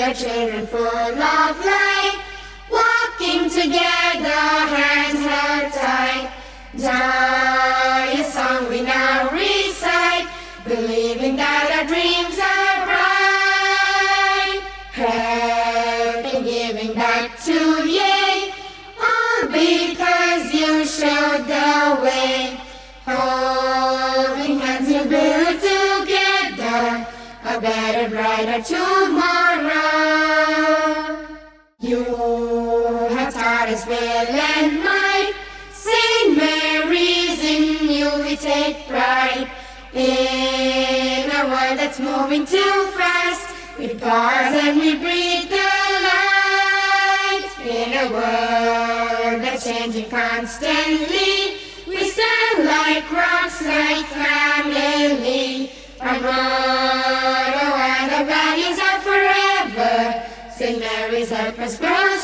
are children full of light, walking together, hands held tight. Joyous song we now recite, believing that our dreams are bright. Helping, giving back to ye, all because you showed the way. Holding hands we build together a better, brighter tomorrow. You have taught us will and might. Saint Mary's, in you we take pride. In a world that's moving too fast, we pause and we breathe the light. In a world that's changing constantly, we stand like rocks, like family. Our motto and our values are forever. St. Mary's help us grow